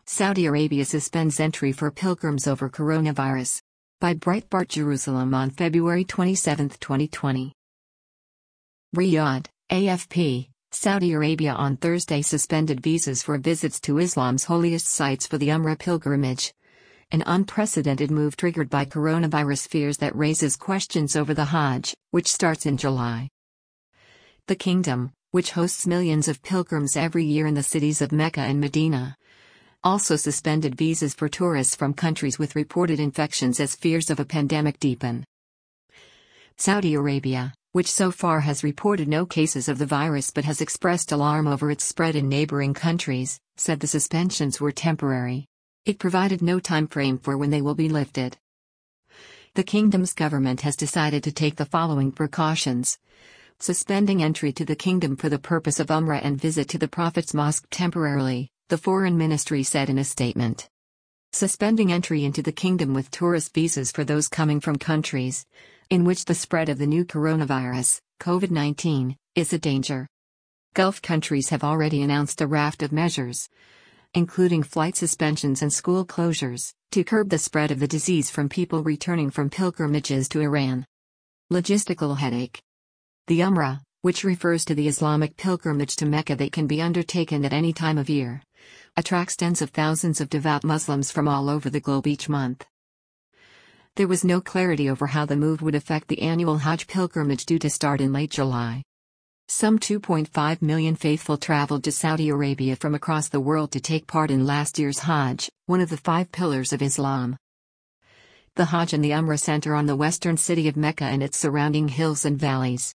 Saudi Arabia suspends entry for pilgrims over coronavirus. By Breitbart Jerusalem on February 27, 2020. Riyadh, AFP. Saudi Arabia on Thursday suspended visas for visits to Islam's holiest sites for the Umrah pilgrimage. An unprecedented move triggered by coronavirus fears that raises questions over the Hajj, which starts in July. The kingdom, which hosts millions of pilgrims every year in the cities of Mecca and Medina, also suspended visas for tourists from countries with reported infections as fears of a pandemic deepen. Saudi Arabia, which so far has reported no cases of the virus but has expressed alarm over its spread in neighboring countries, said the suspensions were temporary. It provided no time frame for when they will be lifted. The kingdom's government has decided to take the following precautions: suspending entry to the kingdom for the purpose of Umrah and visit to the Prophet's mosque temporarily, the Foreign Ministry said in a statement. Suspending entry into the kingdom with tourist visas for those coming from countries in which the spread of the new coronavirus, COVID-19, is a danger. Gulf countries have already announced a raft of measures, including flight suspensions and school closures, to curb the spread of the disease from people returning from pilgrimages to Iran. Logistical headache. The Umrah, which refers to the Islamic pilgrimage to Mecca that can be undertaken at any time of year, attracts tens of thousands of devout Muslims from all over the globe each month. There was no clarity over how the move would affect the annual Hajj pilgrimage due to start in late July. Some 2.5 million faithful traveled to Saudi Arabia from across the world to take part in last year's Hajj, one of the 5 pillars of Islam. The Hajj and the Umrah center on the western city of Mecca and its surrounding hills and valleys.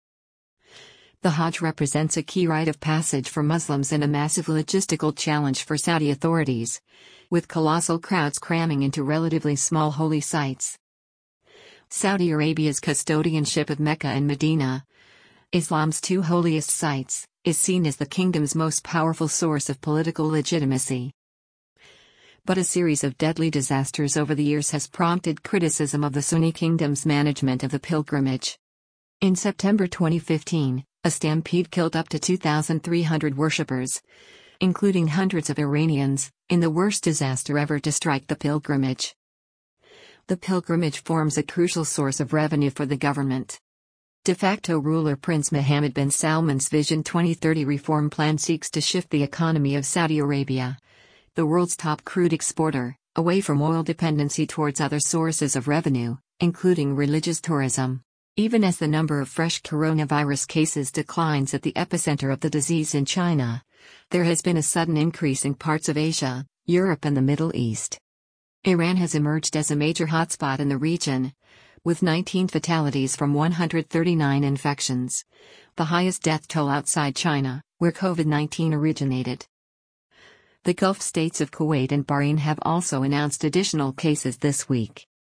The Hajj represents a key rite of passage for Muslims and a massive logistical challenge for Saudi authorities, with colossal crowds cramming into relatively small holy sites. Saudi Arabia's custodianship of Mecca and Medina, Islam's 2 holiest sites, is seen as the kingdom's most powerful source of political legitimacy. But a series of deadly disasters over the years has prompted criticism of the Sunni kingdom's management of the pilgrimage. In September 2015, a stampede killed up to 2,300 worshippers, including hundreds of Iranians, in the worst disaster ever to strike the pilgrimage. The pilgrimage forms a crucial source of revenue for the government. De facto ruler Prince Mohammed bin Salman's Vision 2030 reform plan seeks to shift the economy of Saudi Arabia, the world's top crude exporter, away from oil dependency towards other sources of revenue, including religious tourism. Even as the number of fresh coronavirus cases declines at the epicenter of the disease in China, there has been a sudden increase in parts of Asia, Europe and the Middle East. Iran has emerged as a major hotspot in the region, with 19 fatalities from 139 infections, the highest death toll outside China, where COVID-19 originated. The Gulf states of Kuwait and Bahrain have also announced additional cases this week.